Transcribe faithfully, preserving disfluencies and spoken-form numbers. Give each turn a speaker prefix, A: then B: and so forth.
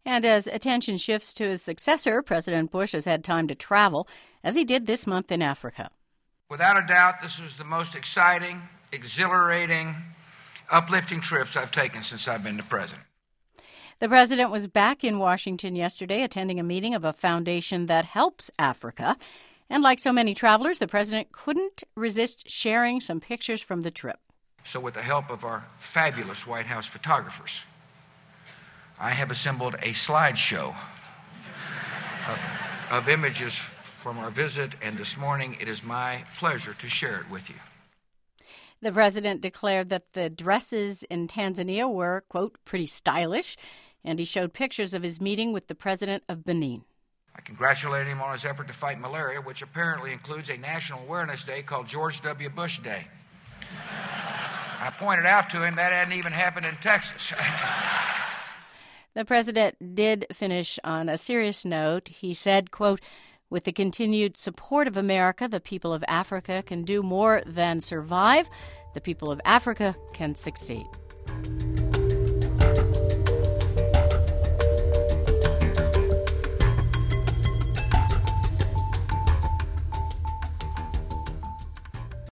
A: And as attention shifts to his successor, President Bush has had time to travel, as he did this month in Africa.
B: Without a doubt, this was the most exciting, exhilarating, uplifting trips I've taken since I've been the president.
A: The president was back in Washington yesterday attending a meeting of a foundation that helps Africa. And like so many travelers, the president couldn't resist sharing some pictures from the trip.
B: So with the help of our fabulous White House photographers, I have assembled a slideshow of, of images from our visit, and this morning it is my pleasure to share it with you.
A: The president declared that the dresses in Tanzania were, quote, pretty stylish, and he showed pictures of his meeting with the president of Benin.
B: I congratulate him on his effort to fight malaria, which apparently includes a national awareness day called George W. Bush Day. I pointed out to him that hadn't even happened in Texas.
A: The president did finish on a serious note. He said, quote, with the continued support of America, the people of Africa can do more than survive. The people of Africa can succeed.